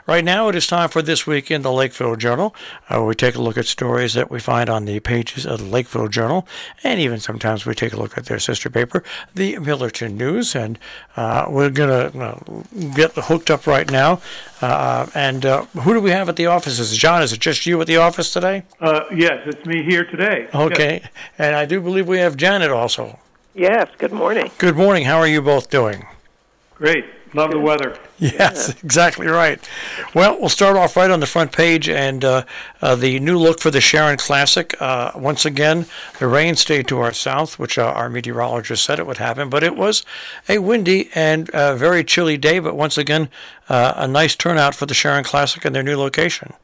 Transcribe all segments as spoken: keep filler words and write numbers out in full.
Right now, it is time for This Week in the Lakeville Journal. Uh, we take a look at stories that we find on the pages of the Lakeville Journal, and even sometimes we take a look at their sister paper, the Millerton News. And uh, we're going to uh, get hooked up right now. Uh, and uh, who do we have at the offices? John, is it just you at the office today? Uh, yes, it's me here today. Okay. Yes. And I do believe we have Janet also. Yes, good morning. Good morning. How are you both doing? Great. Love the weather. Yes, Yeah. exactly right. Well, we'll start off right on the front page, and uh, uh, the new look for the Sharon Classic. Uh, once again, the rain stayed to our south, which uh, our meteorologist said it would happen, but it was a windy and uh, very chilly day, but once again, uh, a nice turnout for the Sharon Classic and their new location.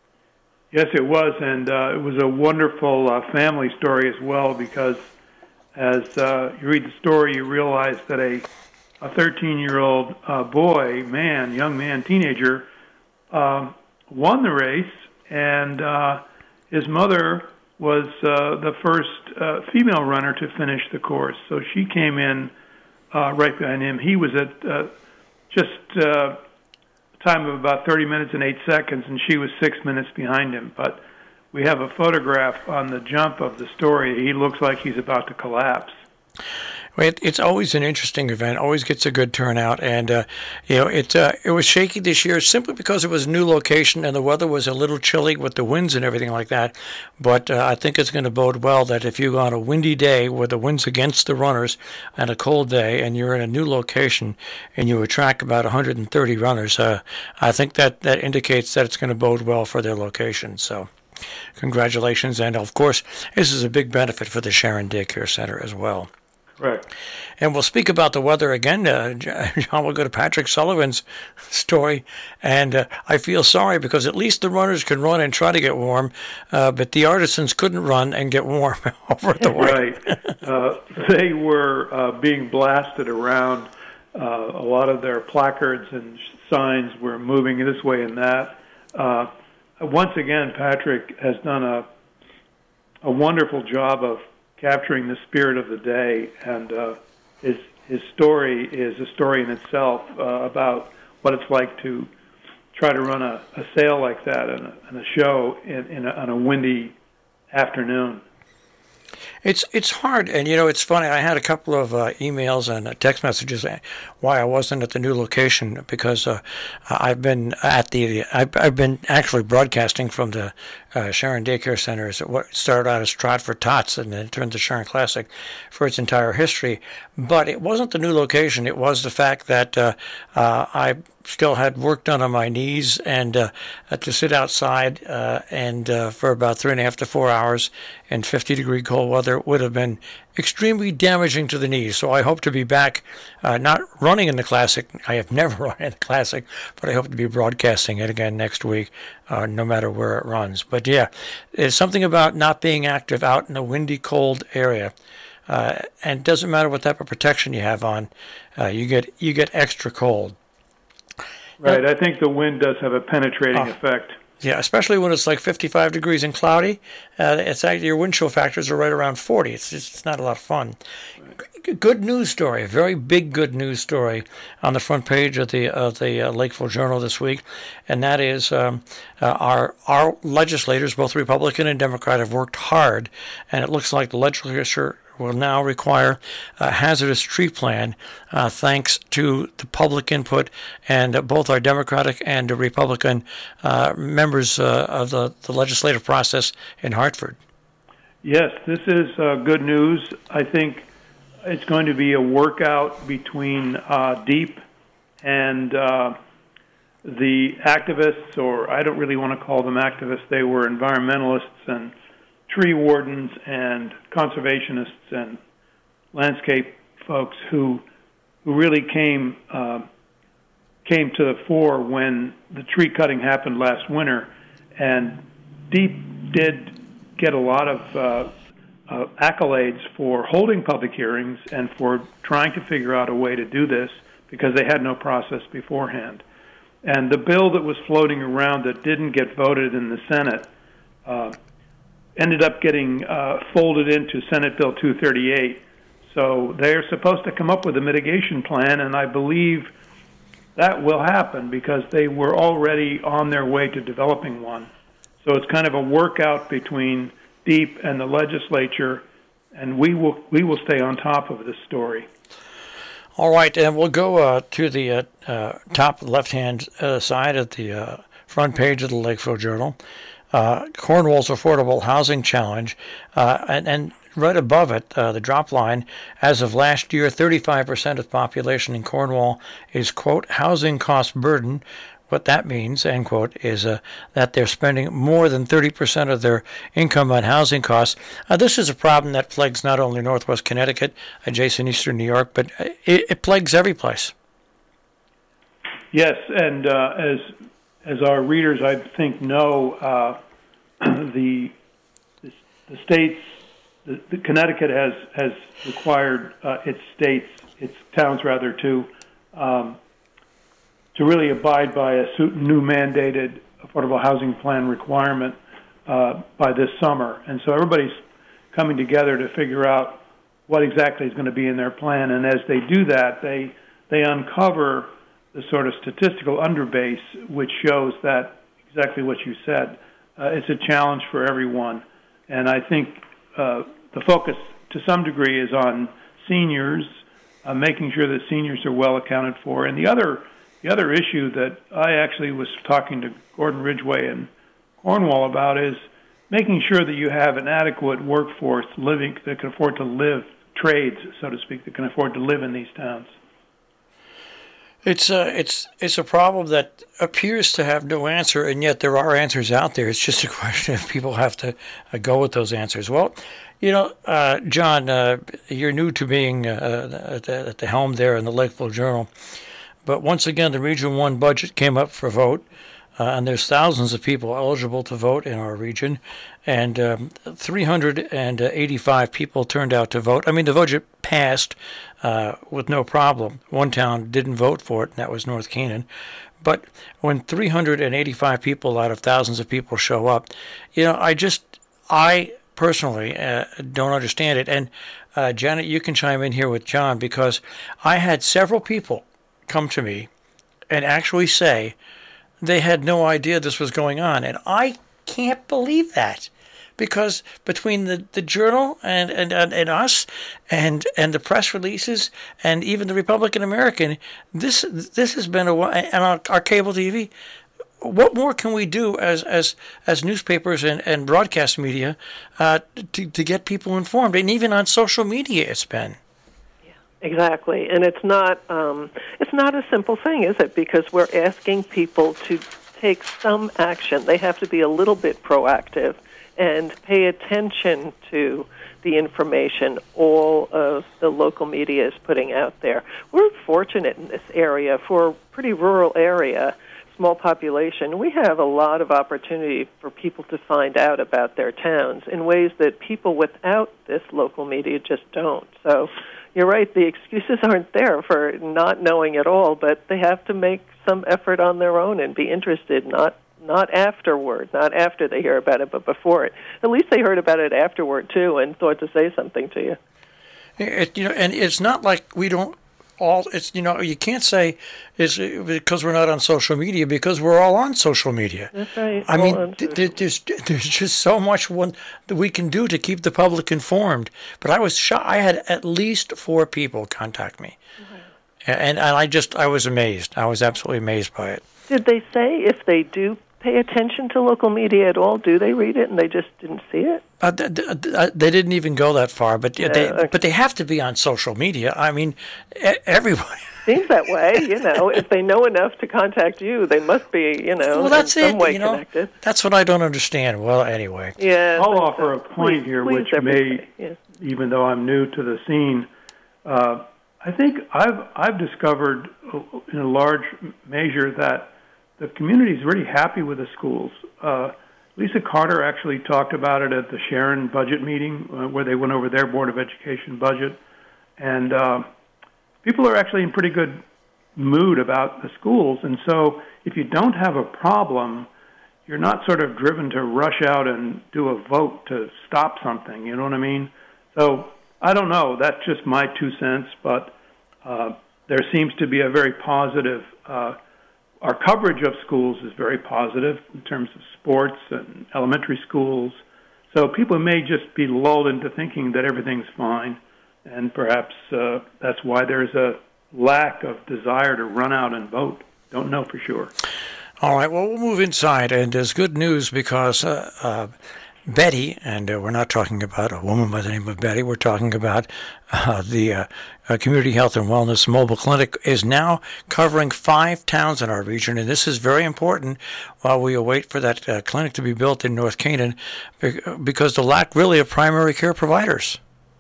Yes, it was, and uh, it was a wonderful uh, family story as well, because as uh, you read the story, you realize that a a thirteen-year-old uh, boy, man, young man, teenager, um, won the race, and uh, his mother was uh, the first uh, female runner to finish the course. So she came in uh, right behind him. He was at uh, just uh, a time of about thirty minutes and eight seconds, and she was six minutes behind him. But we have a photograph on the jump of the story. He looks like he's about to collapse. It, it's always an interesting event. Always gets a good turnout, and uh, you know it. Uh, it was shaky this year simply because it was a new location and the weather was a little chilly with the winds and everything like that. But uh, I think it's going to bode well that if you go on a windy day where the wind's against the runners and a cold day, and you're in a new location and you attract about one hundred thirty runners, uh, I think that that indicates that it's going to bode well for their location. So, congratulations, and of course, this is a big benefit for the Sharon Daycare Center as well. Right. And we'll speak about the weather again. Uh, John will go to Patrick Sullivan's story. And uh, I feel sorry because at least the runners can run and try to get warm, uh, but the artisans couldn't run and get warm over the way. Right. uh, they were uh, being blasted around. Uh, a lot of their placards and signs were moving this way and that. Uh, once again, Patrick has done a a wonderful job of capturing the spirit of the day, and uh, his his story is a story in itself uh, about what it's like to try to run a, a sale like that and a, and a show in, in a, on a windy afternoon. It's it's hard, and you know it's funny. I had a couple of uh, emails and uh, text messages why I wasn't at the new location because uh, I've been at the I've, I've been actually broadcasting from the uh, Sharon Daycare Center. Is what started out as Trot for Tots and then turned to Sharon Classic for its entire history. But it wasn't the new location. It was the fact that uh, uh, I still had work done on my knees, and uh, had to sit outside uh, and uh, for about three and a half to four hours in fifty degree cold weather would have been extremely damaging to the knees. So I hope to be back, uh, not running in the Classic. I have never run in the Classic, but I hope to be broadcasting it again next week, uh, no matter where it runs. But yeah, there's something about not being active out in a windy, cold area. Uh, and it doesn't matter what type of protection you have on, uh, you get you get extra cold. Right, I think the wind does have a penetrating oh, effect. Yeah, especially when it's like fifty-five degrees and cloudy. Uh, it's actually, your wind chill factors are right around forty. It's just, it's not a lot of fun. Right. Good news story, a very big good news story on the front page of the of the uh, Lakeville Journal this week, and that is um, uh, our our legislators, both Republican and Democrat, have worked hard, and it looks like the legislature will now require a hazardous tree plan uh, thanks to the public input and uh, both our Democratic and Republican uh, members uh, of the, the legislative process in Hartford. Yes, this is uh, good news. I think it's going to be a workout between uh, DEEP and uh, the activists, or I don't really want to call them activists. They were environmentalists and tree wardens and conservationists and landscape folks who who really came uh, came to the fore when the tree cutting happened last winter. And DEEP did get a lot of uh, uh, accolades for holding public hearings and for trying to figure out a way to do this because they had no process beforehand. And the bill that was floating around that didn't get voted in the Senate uh, ended up getting uh, folded into Senate Bill two thirty-eight. So they're supposed to come up with a mitigation plan, and I believe that will happen because they were already on their way to developing one. So it's kind of a workout between DEEP and the legislature, and we will we will stay on top of this story. All right, and we'll go uh, to the uh, uh, top left-hand uh, side of the uh, front page of the Lakeville Journal. Uh, Cornwall's Affordable Housing Challenge, uh, and, and right above it, uh, the drop line, as of last year, thirty-five percent of the population in Cornwall is, quote, housing cost burden. What that means, end quote, is uh, that they're spending more than thirty percent of their income on housing costs. Uh, this is a problem that plagues not only Northwest Connecticut, adjacent Eastern New York, but it, it plagues every place. Yes, and uh, as as our readers, I think, know, uh, the, the the states, the, the Connecticut has has required uh, its states, its towns rather, to um, to really abide by a new mandated affordable housing plan requirement uh, by this summer. And so everybody's coming together to figure out what exactly is going to be in their plan. And as they do that, they they uncover the sort of statistical underbase, which shows that exactly what you said. Uh, it's a challenge for everyone. And I think uh, the focus to some degree is on seniors, uh, making sure that seniors are well accounted for. And the other The other issue that I actually was talking to Gordon Ridgway in Cornwall about is making sure that you have an adequate workforce living that can afford to live, trades, so to speak, that can afford to live in these towns. It's a, it's, it's a problem that appears to have no answer, and yet there are answers out there. It's just a question if people have to uh, go with those answers. Well, you know, uh, John, uh, you're new to being uh, at, the, at the helm there in the Lakeville Journal. But once again, the Region one budget came up for vote, uh, and there's thousands of people eligible to vote in our region, and um, three hundred eighty-five people turned out to vote. I mean, the budget passed uh, with no problem. One town didn't vote for it, and that was North Canaan. But when three hundred eighty-five people out of thousands of people show up, you know, I just, I personally uh, don't understand it. And uh, Janet, you can chime in here with John, because I had several people come to me and actually say they had no idea this was going on. And I can't believe that, because between the, the Journal and, and, and, and us and and the press releases and even the Republican American, this this has been a while, and our, our cable T V, what more can we do as as, as newspapers and, and broadcast media uh, to, to get people informed? And even on social media it's been. Exactly, and it's not um, it's not a simple thing, is it? Because we're asking people to take some action. They have to be a little bit proactive and pay attention to the information all of the local media is putting out there. We're fortunate in this area. For a pretty rural area, small population, we have a lot of opportunity for people to find out about their towns in ways that people without this local media just don't. So you're right, the excuses aren't there for not knowing at all, but they have to make some effort on their own and be interested, not not afterward, not after they hear about it, but before it. At least they heard about it afterward, too, and thought to say something to you. It, you know, and it's not like we don't all, it's, you know, you can't say it's because we're not on social media, because we're all on social media. That's right. I mean, th- there's there's just so much one that we can do to keep the public informed. But I was shocked. I had at least four people contact me. Mm-hmm. And, and I just, I was amazed. I was absolutely amazed by it. Did they say if they do pay attention to local media at all? Do they read it and they just didn't see it? Uh, th- th- they didn't even go that far, but yeah, they okay. but they have to be on social media. I mean, e- everybody seems that way. You know, if they know enough to contact you, they must be, you know, well, that's in some it, way you know, connected. That's what I don't understand. Well, anyway, yeah, I'll offer so. a point please, here, please which may, yes. even though I'm new to the scene, uh, I think I've I've discovered in a large measure that the community is really happy with the schools. Uh, Lisa Carter actually talked about it at the Sharon budget meeting, uh, where they went over their Board of Education budget. And uh, people are actually in pretty good mood about the schools. And so if you don't have a problem, you're not sort of driven to rush out and do a vote to stop something. You know what I mean? So I don't know. That's just my two cents. But uh, there seems to be a very positive, uh, our coverage of schools is very positive in terms of sports and elementary schools. So people may just be lulled into thinking that everything's fine, and perhaps uh, that's why there's a lack of desire to run out and vote. Don't know for sure. All right, well, we'll move inside, and there's good news because uh, uh, Betty, and uh, we're not talking about a woman by the name of Betty, we're talking about uh, the uh, uh, Community Health and Wellness Mobile Clinic is now covering five towns in our region, and this is very important while we await for that uh, clinic to be built in North Canaan because the lack really of primary care providers.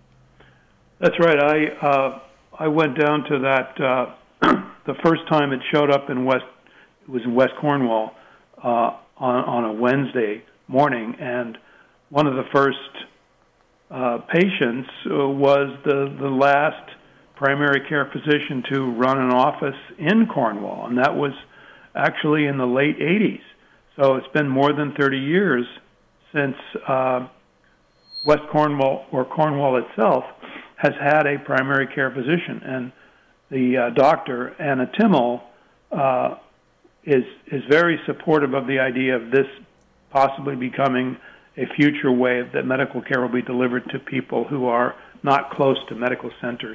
That's right. I uh, I went down to that uh, the first time it showed up in West, it was in West Cornwall uh, on, on a Wednesday morning, and one of the first uh, patients uh, was the, the last primary care physician to run an office in Cornwall, and that was actually in the late eighties. So it's been more than thirty years since uh, West Cornwall, or Cornwall itself, has had a primary care physician. And the uh, doctor, Anna Timmel, uh, is is very supportive of the idea of this possibly becoming a future way that medical care will be delivered to people who are not close to medical centers.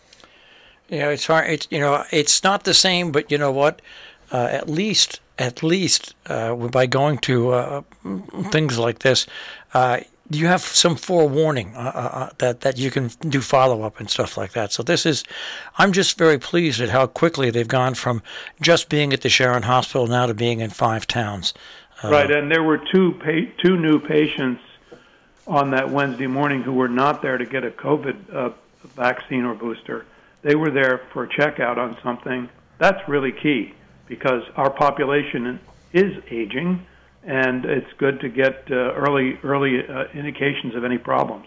Yeah, it's hard. It's you know, it's not the same, but you know what? Uh, at least, at least, uh, by going to uh, things like this, uh, you have some forewarning uh, uh, that that you can do follow up and stuff like that. So this is, I'm just very pleased at how quickly they've gone from just being at the Sharon Hospital now to being in five towns. Uh, right, and there were two pa- two new patients on that Wednesday morning who were not there to get a COVID uh, vaccine or booster. They were there for a checkout on something. That's really key because our population is aging, and it's good to get uh, early early uh, indications of any problems.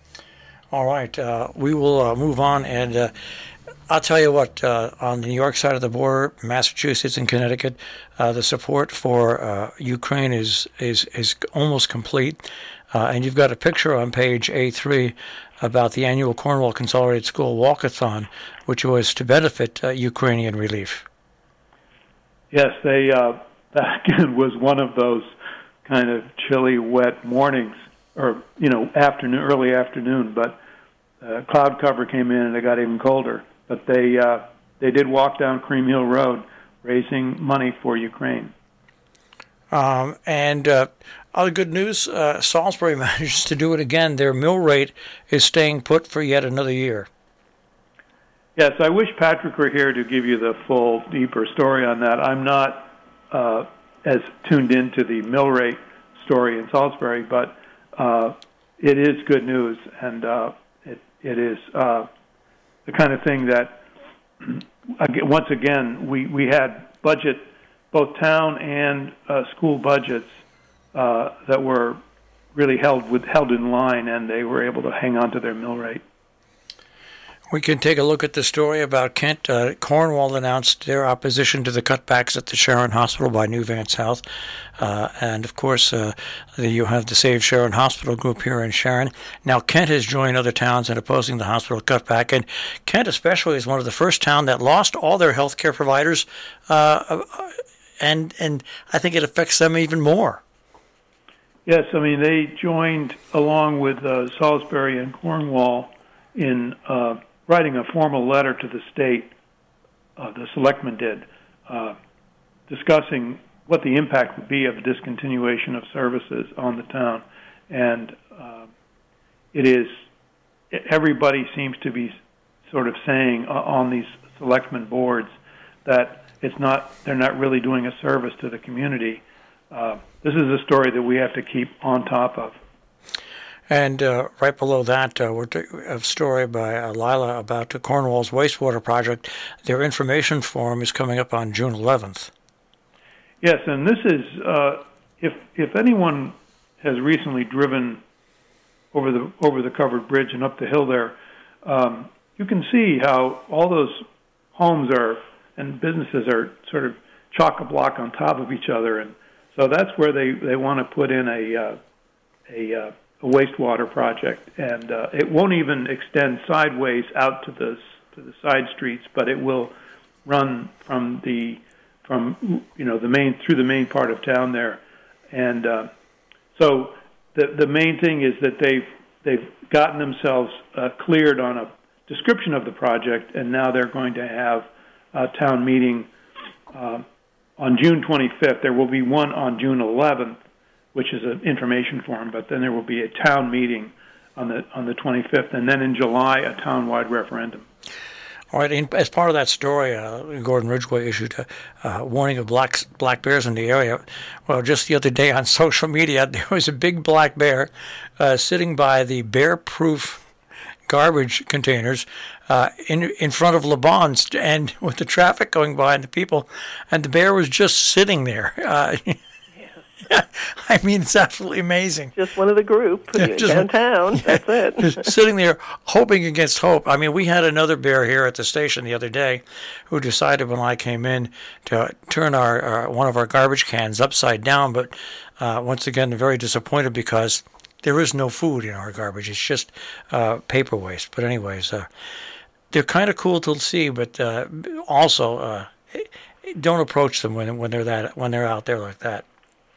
All right, uh, we will uh, move on, and uh, I'll tell you what, uh, on the New York side of the border, Massachusetts and Connecticut, uh, the support for uh, Ukraine is, is, is almost complete. Uh, and you've got a picture on page A three about the annual Cornwall Consolidated School Walkathon, which was to benefit uh, Ukrainian relief. Yes, they uh, that again was one of those kind of chilly, wet mornings, or, you know, afternoon, early afternoon, but uh, cloud cover came in and it got even colder. But they uh, they did walk down Cream Hill Road, raising money for Ukraine. Um, and uh, other good news, uh, Salisbury managed to do it again. Their mill rate is staying put for yet another year. Yes, I wish Patrick were here to give you the full, deeper story on that. I'm not uh, as tuned into the mill rate story in Salisbury, but uh, it is good news, and uh, it it is uh, the kind of thing that, once again, we, we had budget, both town and uh, school budgets uh, that were really held with held in line, and they were able to hang on to their mill rate. We can take a look at the story about Kent. Uh, Cornwall announced their opposition to the cutbacks at the Sharon Hospital by New Vance Health. Uh, and, of course, uh, you have the Save Sharon Hospital group here in Sharon. Now, Kent has joined other towns in opposing the hospital cutback. And Kent especially is one of the first towns that lost all their health care providers. Uh, and, and I think it affects them even more. Yes, I mean, they joined along with uh, Salisbury and Cornwall in uh, writing a formal letter to the state, uh, the selectmen did, uh, discussing what the impact would be of discontinuation of services on the town. And uh, it is, everybody seems to be sort of saying uh, on these selectmen boards that it's not, they're not really doing a service to the community. Uh, this is a story that we have to keep on top of. And uh, right below that, uh, we're t- a story by uh, Lila about the Cornwall's wastewater project. Their information forum is coming up on June eleventh. Yes, and this is, uh, if if anyone has recently driven over the over the covered bridge and up the hill there, um, you can see how all those homes are and businesses are sort of chock-a-block on top of each other, and so that's where they, they want to put in a uh, a a wastewater project, and uh, it won't even extend sideways out to the to the side streets, but it will run from the from you know the main through the main part of town there, and uh, so the the main thing is that they've they've gotten themselves uh, cleared on a description of the project, and now they're going to have a town meeting uh, on June twenty-fifth. There will be one on June eleventh, which is an information forum, but then there will be a town meeting on the on the twenty-fifth, and then in July a town-wide referendum. All right, in, as part of that story, uh, Gordon Ridgway issued a uh, warning of black black bears in the area. Well, just the other day on social media, there was a big black bear uh, sitting by the bear-proof garbage containers uh, in in front of Le Bon's, and with the traffic going by and the people, and the bear was just sitting there. Uh, I mean, it's absolutely amazing. Just one of the group just, downtown. That's it. Just sitting there hoping against hope. I mean, we had another bear here at the station the other day who decided when I came in to turn our, our one of our garbage cans upside down, but uh, once again, very disappointed because there is no food in our garbage. It's just uh, paper waste. But anyways, uh, they're kind of cool to see, but uh, also uh, don't approach them when when they're that when they're out there like that.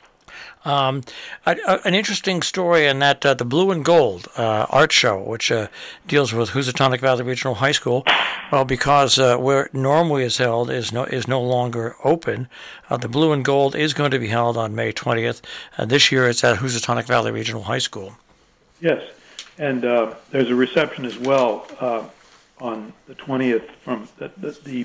Um, a, a, an interesting story in that uh, the Blue and Gold uh, art show, which uh, deals with Housatonic Valley Regional High School, well, because uh, where it normally is held is no is no longer open. Uh, the Blue and Gold is going to be held on May twentieth. Uh, this year, it's at Housatonic Valley Regional High School. Yes, and uh, there's a reception as well uh, on the twentieth from the, the, the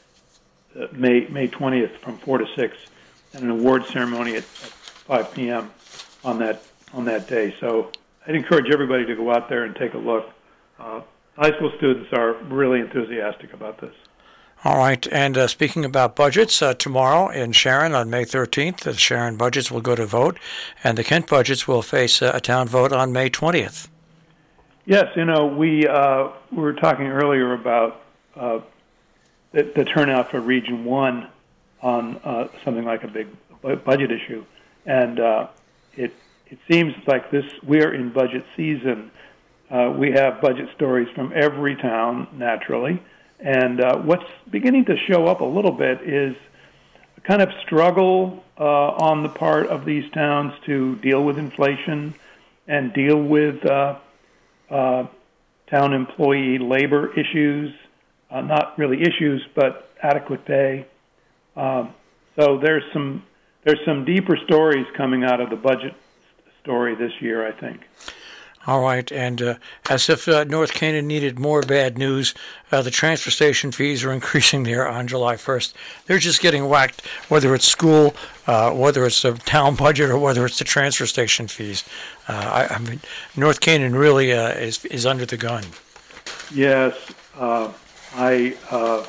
uh, May May twentieth from four to six, and an award ceremony at, at five p.m. on that on that day. So I'd encourage everybody to go out there and take a look. Uh, high school students are really enthusiastic about this. All right, and uh, speaking about budgets, uh, tomorrow in Sharon on May thirteenth, the Sharon budgets will go to vote, and the Kent budgets will face uh, a town vote on May twentieth. Yes, you know, we, uh, we were talking earlier about uh, the, the turnout for Region one on uh, something like a big budget issue. And uh, it it seems like this we're in budget season. Uh, we have budget stories from every town, naturally. And uh, what's beginning to show up a little bit is a kind of struggle uh, on the part of these towns to deal with inflation and deal with uh, uh, town employee labor issues. Uh, not really issues, but adequate pay. Um, so there's some... There's some deeper stories coming out of the budget story this year, I think. All right, and uh, as if uh, North Canaan needed more bad news, uh, the transfer station fees are increasing there on July first. They're just getting whacked, whether it's school, uh, whether it's a town budget, or whether it's the transfer station fees. Uh, I, I mean, North Canaan really uh, is is under the gun. Yes, uh, I, uh,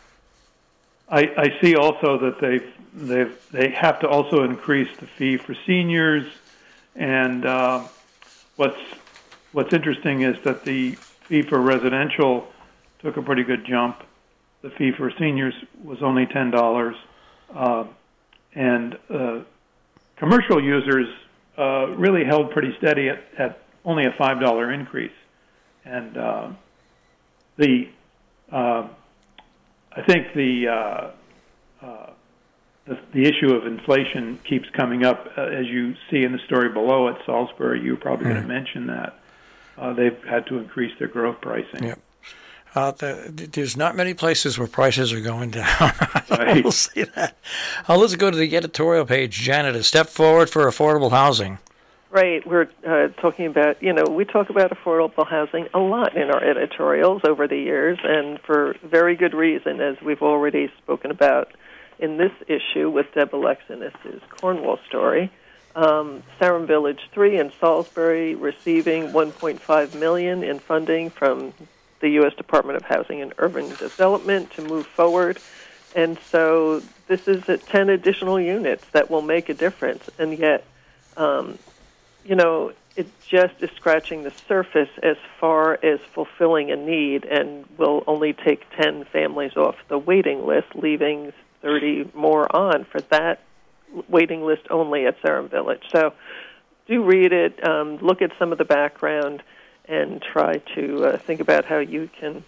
I I see also that they've They they have to also increase the fee for seniors, and uh, what's what's interesting is that the fee for residential took a pretty good jump. The fee for seniors was only ten dollars, uh, and uh, commercial users uh, really held pretty steady at, at only a five dollar increase, and uh, the uh, I think the uh, uh, The, the issue of inflation keeps coming up, uh, as you see in the story below at Salisbury. You're probably mm-hmm. going to mention that. Uh, they've had to increase their growth pricing. Yep. Uh, the, there's not many places where prices are going down. Right. We'll see that. Uh, let's go to the editorial page. Janet, a step forward for affordable housing. Right. We're uh, talking about, you know, we talk about affordable housing a lot in our editorials over the years, and for very good reason, as we've already spoken about in this issue with Deb Alexinus's Cornwall story. Um, Sarum Village three in Salisbury receiving one point five million dollars in funding from the U S Department of Housing and Urban Development to move forward. And so this is at ten additional units that will make a difference. And yet, um, you know, it just is scratching the surface as far as fulfilling a need, and will only take ten families off the waiting list, leaving thirty more on for that waiting list only at Sarum Village. So do read it, um, look at some of the background, and try to uh, think about how you can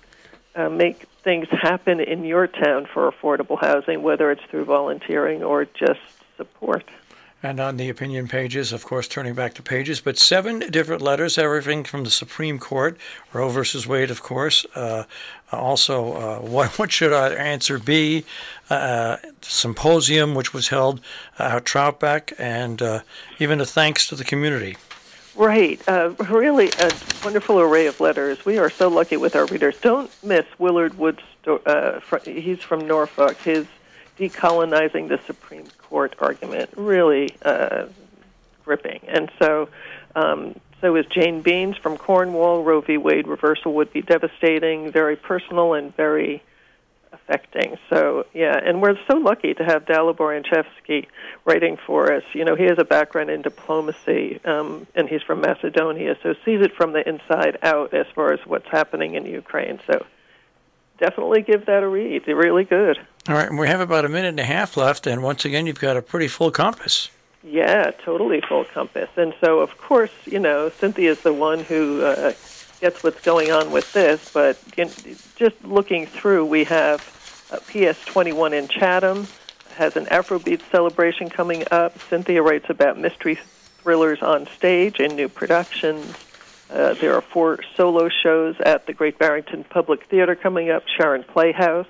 uh, make things happen in your town for affordable housing, whether it's through volunteering or just support. And on the opinion pages, of course, turning back to pages, but seven different letters, everything from the Supreme Court, Roe versus Wade, of course. Uh, also, uh, what, what should our answer be? Uh, symposium, which was held uh, at Troutbeck, and uh, even a thanks to the community. Right. Uh, really a wonderful array of letters. We are so lucky with our readers. Don't miss Willard Wood's, uh, fr- he's from Norfolk, his Decolonizing the Supreme Court argument, really uh, gripping. And so um, so is Jane Beans from Cornwall. Roe v. Wade reversal would be devastating, very personal and very affecting. So, yeah, and we're so lucky to have Dalibor Yanchevsky writing for us. You know, he has a background in diplomacy, um, and he's from Macedonia, so sees it from the inside out as far as what's happening in Ukraine. So definitely give that a read. They're really good. All right, and we have about a minute and a half left, and once again, you've got a pretty full compass. Yeah, totally full compass. And so, of course, you know, Cynthia's the one who uh, gets what's going on with this, but just looking through, we have uh, P S twenty-one in Chatham, has an Afrobeat celebration coming up. Cynthia writes about mystery thrillers on stage and new productions. Uh, there are four solo shows at the Great Barrington Public Theater coming up, Sharon Playhouse,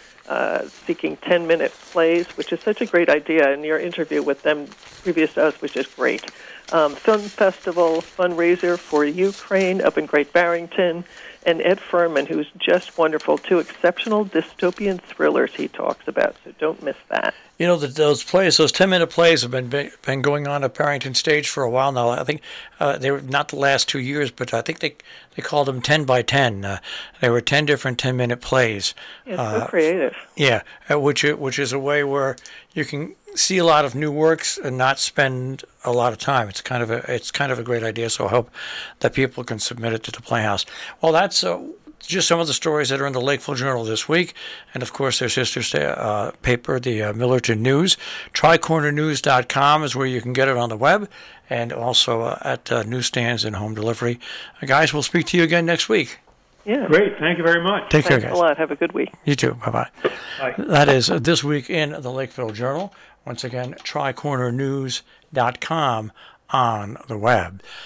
uh, seeking ten-minute plays, which is such a great idea, and your interview with them previous to us was just great. Um, Film Festival fundraiser for Ukraine up in Great Barrington, and Ed Furman, who's just wonderful, two exceptional dystopian thrillers he talks about, so don't miss that. You know, the, those plays, those ten-minute plays have been been going on at Barrington Stage for a while now. I think uh, they were not the last two years, but I think they they called them ten by ten. Uh, they were ten different ten-minute plays. Yeah, so uh, creative. Yeah, uh, which which is a way where you can see a lot of new works and not spend a lot of time. It's kind of a it's kind of a great idea. So I hope that people can submit it to the Playhouse. Well, that's uh, just some of the stories that are in the Lakeville Journal this week, and of course their sister uh, paper, the uh, Millerton News. tri corner news dot com is where you can get it on the web, and also uh, at uh, newsstands and home delivery. Uh, guys, we'll speak to you again next week. Yeah. Great. Thank you very much. Take Thanks care, guys. a lot. Have a good week. You too. Bye-bye. Bye. That is uh, This Week in the Lakeville Journal. Once again, tri corner news dot com on the web.